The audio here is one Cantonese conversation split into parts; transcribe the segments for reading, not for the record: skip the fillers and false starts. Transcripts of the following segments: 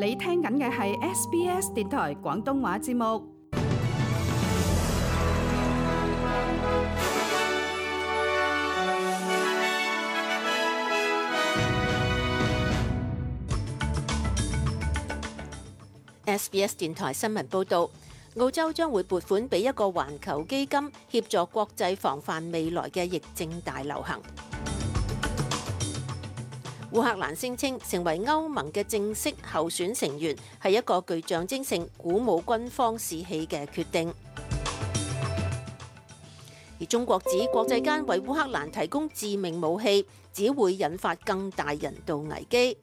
你聽緊嘅係 SBS 電台廣東話節目。 SBS 電台新聞報導，澳洲將會撥款俾一個環球基金，協助國際防範未來嘅疫症大流行。烏克蘭聲稱成為歐盟嘅正式候選成員係一個具象徵性、鼓舞軍方士氣嘅決定。而中國指國際間為烏克蘭提供致命武器，只會引發更大人道危機。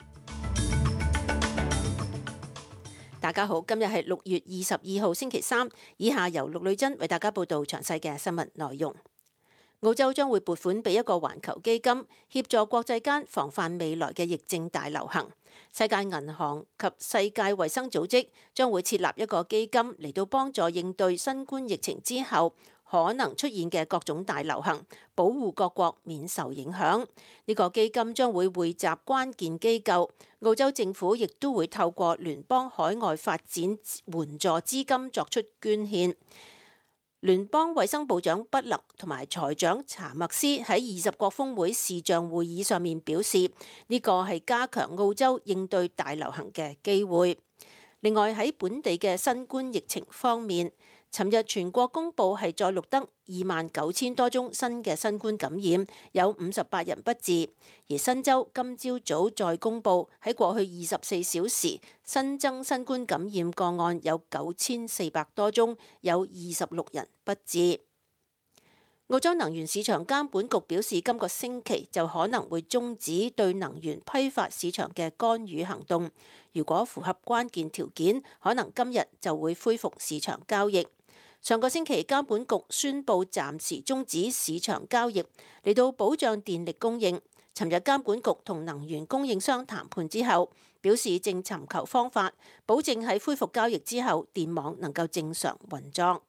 大家好，今日係6月22號星期三，以下由陸女珍為大家報道詳細嘅新聞內容。澳洲將會撥款俾一個環球基金，協助國際間防範未來嘅疫症大流行。世界銀行及世界衛生組織將會設立一個基金嚟到幫助應對新冠疫情之後可能出現嘅各種大流行，保護各國免受影響。呢個基金將會匯集關鍵機構，澳洲政府亦都會透過聯邦海外發展援助資金作出捐獻。聯邦衛生部長畢勒同埋財長查默斯喺20國峰會視像會議上面表示，呢個係加強澳洲應對大流行嘅機會。另外喺本地嘅新冠疫情方面，尋日全國公佈係再錄得29,000多宗新嘅新冠感染，有58人不治。而新州今朝早再公佈喺過去24小時新增新冠感染個案有9,400多宗，有26人不治。澳洲能源市場監管局表示，今個星期就可能會終止對能源批發市場嘅干預行動。如果符合關鍵條件，可能今日就會恢復市場交易。上個星期監管局宣布暫時終止市場交易，嚟到保障電力供應。尋日監管局同能源供應商談判之後，表示正尋求方法，保證喺恢復交易之後，電網能夠正常運作。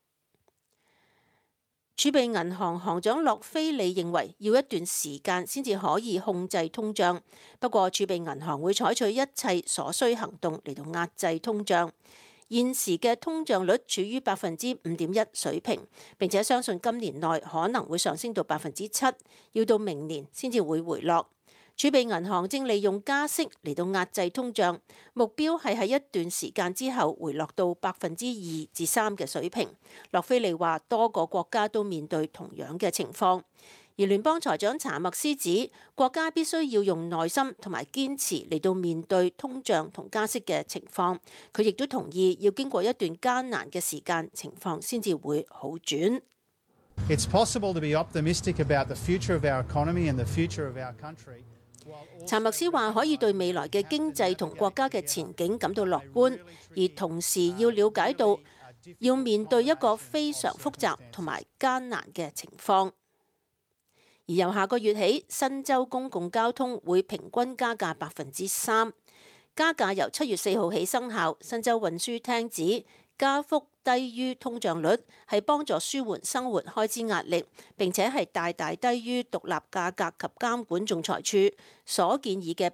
儲備銀行行長洛菲利認為要一段時間先至可以控制通脹，不過儲備銀行會採取一切所需行動嚟到壓制通脹。現時嘅通脹率處於5.1%水平，並且相信今年內可能會上升到7%，要到明年先至會回落。儲備銀行正利用加息嚟到壓制通脹，目標係喺一段時間之後回落到2%至3%嘅水平。洛菲利話，多個國家都面對同樣嘅情況。而聯邦財長查默斯指，國家必須要用耐心同埋堅持嚟到面對通脹同加息嘅情況。佢亦都同意要經過一段艱難嘅時間，情況先至會好轉。 It's possible to be optimistic about the future of our economy and the future of our country. 查默斯話可以對未來嘅經濟同國家嘅前景感到樂觀，而同時要了解到要面對一個非常複雜同埋艱難嘅情況。而由下個月起，新州公共交通會平均加價3%，加價由7月4號起生效。新州運輸廳指加幅低於通脹率，係幫助舒緩生活開支壓力，並且係大大低於獨立價格及監管仲裁處所建議嘅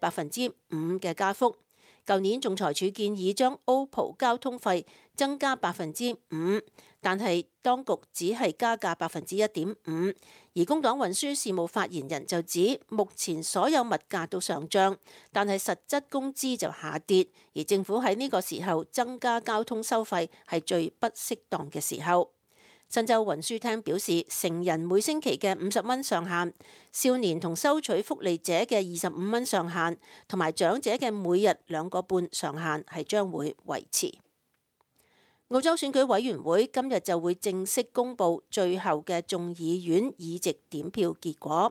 5%嘅加幅。舊年仲裁處建議將 OPAL 交通費增加5%，但係當局只係加價1.5%。而工黨運輸事務發言人就指，目前所有物價都上漲，但係實質工資就下跌，而政府喺呢個時候增加交通收費係最不適當嘅時候。新州運輸廳表示，成人每星期嘅50蚊上限、少年同收取福利者嘅25蚊上限，同埋長者嘅每日2個半上限係將會維持。澳洲選舉委員會今日就會正式公布最後嘅眾議院議席點票結果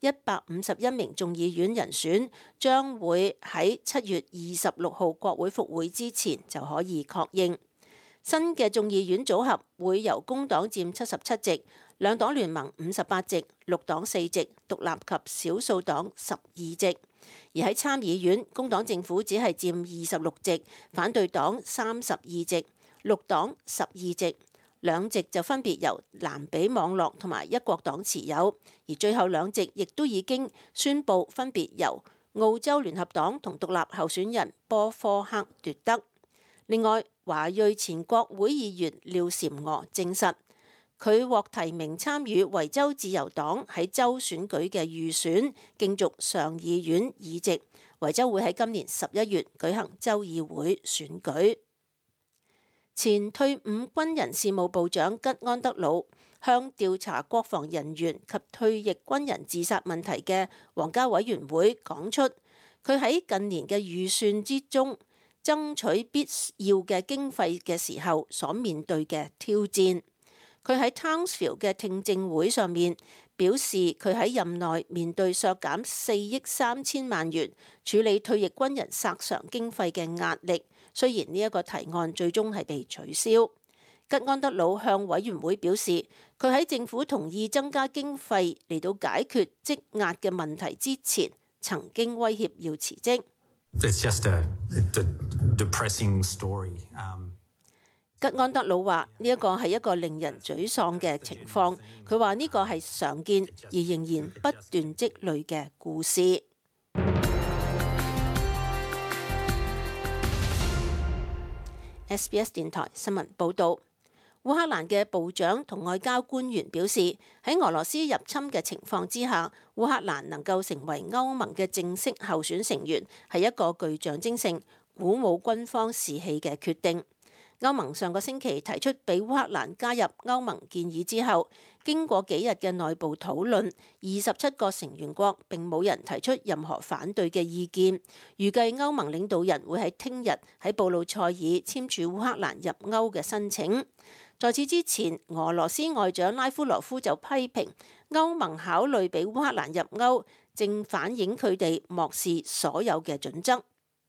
，151名眾議院人選將會喺7月26號國會復會之前就可以確認。新嘅眾議院組合會由工黨佔77席，兩黨聯盟58席，綠黨4席，獨立及少數黨12席。而喺參議院，工黨政府只係佔26席，反對黨32席，綠黨12席，兩席就分別由藍比網絡同埋一國黨持有，而最後兩席亦都已經宣布分別由澳洲聯合黨同獨立候選人波科克奪得。另外，華裔前國會議員廖嬋娥證實，佢獲提名參與維州自由黨喺州選舉嘅預選，競逐上議院議席。維州會喺今年11月舉行州議會選舉。前退伍軍人事務部長吉安德魯向調查國防人員及退役軍人自殺問題嘅皇家委員會講出，佢喺近年嘅預算之中爭取必要嘅經費嘅時候所面對嘅挑戰。佢喺 Townsville 嘅聽證會上面表示，佢喺任內面對削減4億3千萬元處理退役軍人索償經費嘅壓力。雖然呢一個提案最終係被取消，吉安德魯向委員會表示，佢喺政府同意增加經費嚟到解決積壓嘅問題之前，曾經威脅要辭職。 It's just a depressing story. 吉安德魯話：呢一個係一個令人沮喪嘅情況。佢話呢個係常見而仍然不斷積累嘅故事。SBS 電台新聞報導，烏克蘭嘅部長同外交官員表示，喺俄羅斯入侵嘅情況之下，烏克蘭能夠成為歐盟嘅正式候選成員，係一個具象徵性、鼓舞軍方士氣嘅決定。歐盟上個星期提出俾烏克蘭加入歐盟建議之後，經過幾日嘅內部討論，27個成員國並冇人提出任何反對嘅意見。預計歐盟領導人會喺聽日喺布魯塞爾簽署烏克蘭入歐嘅申請。在此之前，俄羅斯外長拉夫羅夫就批評歐盟考慮俾烏克蘭入歐，正反映佢哋漠視所有嘅準則。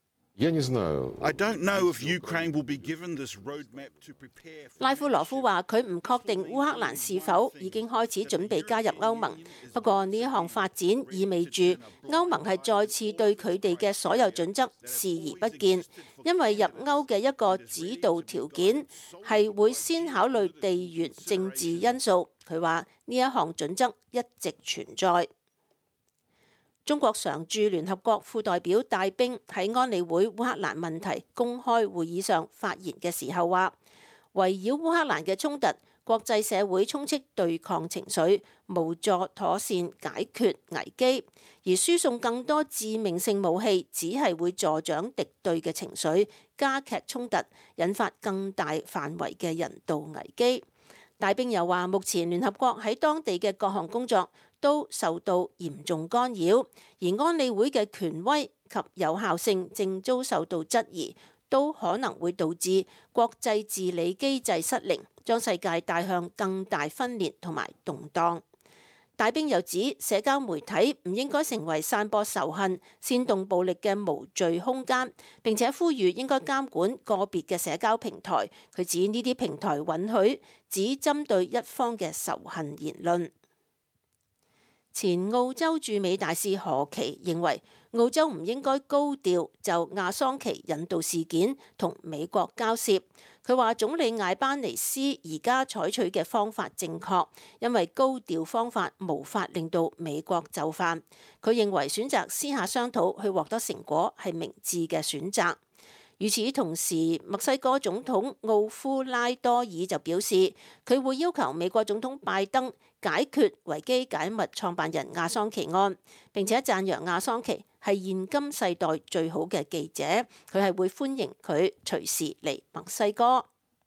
拉夫羅夫話：佢唔確定烏克蘭是否已經開始準備加入歐盟。不過呢一項發展意味住歐盟係再次對佢哋嘅所有準則視而不見，因為入歐嘅一個指導條件係會先考慮地緣政治因素。佢話呢一項準則一直存在。中國常駐聯合國副代表戴兵喺安理會烏克蘭問題公開會議上發言嘅時候話，圍繞烏克蘭嘅衝突，國際社會充斥對抗情緒，無助妥善解決危機，而輸送更多致命性武器只係會助長敵對嘅情緒，加劇衝突，引發更大範圍嘅人道危機。戴兵又話，目前聯合國喺當地嘅各項工作都受到嚴重干擾，而安理會嘅權威及有效性正遭受到質疑，都可能會導致國際治理機制失靈，將世界帶向更大分裂同埋動盪。戴兵又指，社交媒體唔應該成為散播仇恨、煽動暴力嘅無序空間，並且呼籲應該監管個別嘅社交平台。佢指呢啲平台允許只針對一方嘅仇恨言論。前澳洲駐美大使何琪認為，澳洲唔應該高調就亞桑奇引渡事件同美國交涉。佢話總理艾班尼斯而家採取嘅方法正確，因為高調方法無法令到美國就範。佢認為選擇私下商討去獲得成果係明智嘅選擇。與此同時，墨西哥總統奧夫拉多爾就表示，佢會要求美國總統拜登解決維基解密創辦人亞桑奇案，並且讚揚亞桑奇係現今世代最好嘅記者，佢係會歡迎佢隨時嚟墨西哥。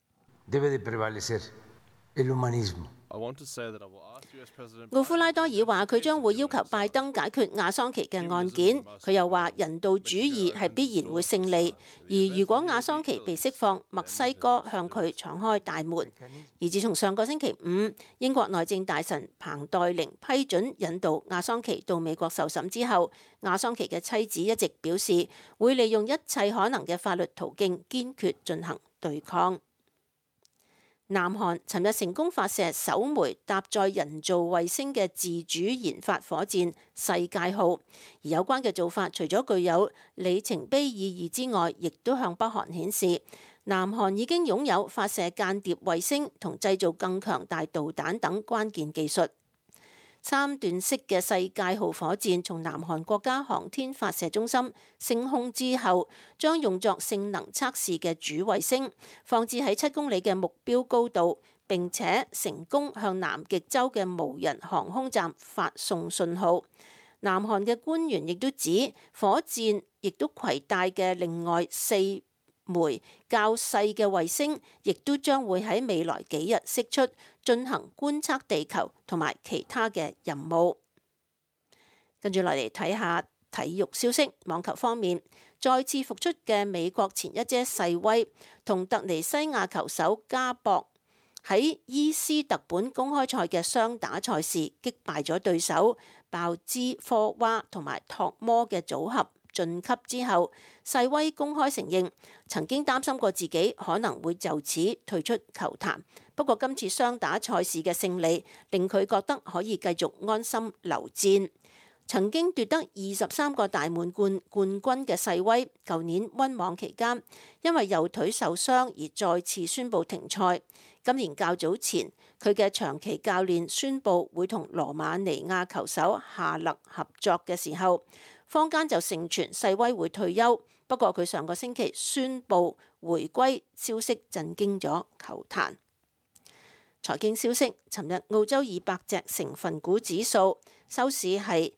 奧夫拉多爾話佢將會要求拜登解決亞桑奇嘅案件。佢又話人道主義係必然會勝利，而如果亞桑奇被釋放，墨西哥向佢敞開大門。而自從上個星期五，英國內政大臣彭黛玲批准引渡亞桑奇到美國受審之後，亞桑奇嘅妻子一直表示會利用一切可能嘅法律途徑，堅決進行對抗。南韓尋日成功發射首枚搭載人造衛星嘅自主研發火箭世界號，而有關嘅做法除咗具有里程碑意義之外，亦都向北韓顯示南韓已經擁有發射間諜衛星同製造更強大導彈等關鍵技術。 3段式嘅世界號火箭從南韓國家航天發射中心升空之後，將用作性能測試嘅主衛星放置喺7公里嘅目標高度，並且成功向南極洲嘅無人航空站發送信號。南韓嘅官員亦都指，火箭亦都攜帶嘅另外4枚較細嘅衛星，亦都將會喺未來幾日釋出，進行觀測地球同埋其他嘅任務。跟住落嚟睇下體育消息，網球方面，再次復出嘅美國前一姐世威同突尼西亞球手加博喺伊斯特本公開賽嘅雙打賽事擊敗咗對手鮑茲科娃同埋托摩嘅組合晉級之後，世威公開承認曾經擔心過自己可能會就此退出球壇，不過今次雙打賽事嘅勝利令佢覺得可以繼續安心留戰。曾經奪得23個大滿貫冠軍嘅世威，舊年溫網期間因為右腿受傷而再次宣布停賽。今年較早前，佢嘅長期教練宣布會同羅馬尼亞球手夏勒合作嘅時候，坊間就盛傳世威會退休。不過佢上個星期宣布回歸，消息震驚咗球壇。財經消息，尋日澳洲200隻成分股指數收市係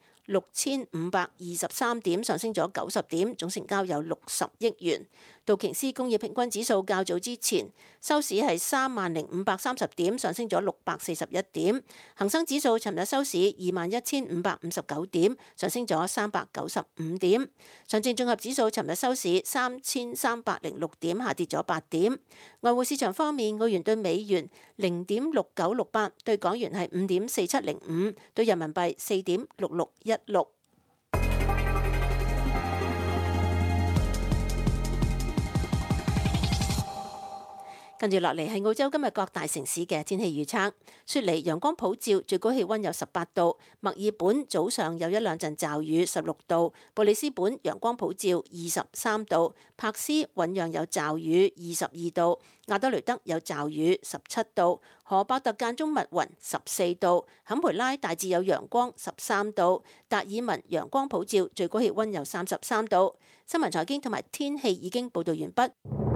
6523點，上升咗90點，總成交有60億元。道瓊斯工業平均指數較早之前收市係30530點，上升咗641點。恒生指數尋日收市21559點，上升咗395點。上證綜合指數尋日收市3306點，下跌咗8點。外匯市場方面，澳元對美元0.6968，對港元係5.4705，對人民幣4.6616。跟住落嚟係澳洲今日各大城市嘅天氣預測。雪梨陽光普照，最高氣溫有18度；墨爾本早上有1兩陣驟雨，16度；布里斯本陽光普照，23度；柏斯醞釀有驟雨，22度；亞德雷德有驟雨，17度；荷伯特間中密雲，14度；坎培拉大致有陽光，13度；達爾文陽光普照，最高氣溫有33度。新聞財經同埋天氣已經報道完畢。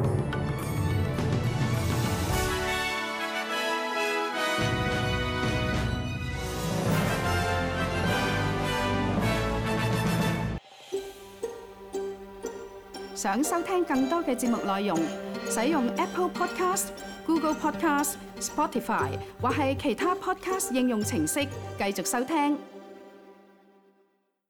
想收聽更多嘅節目內容，使用 Apple Podcast、Google Podcast、Spotify 或係其他 Podcast 應用程式繼續收聽。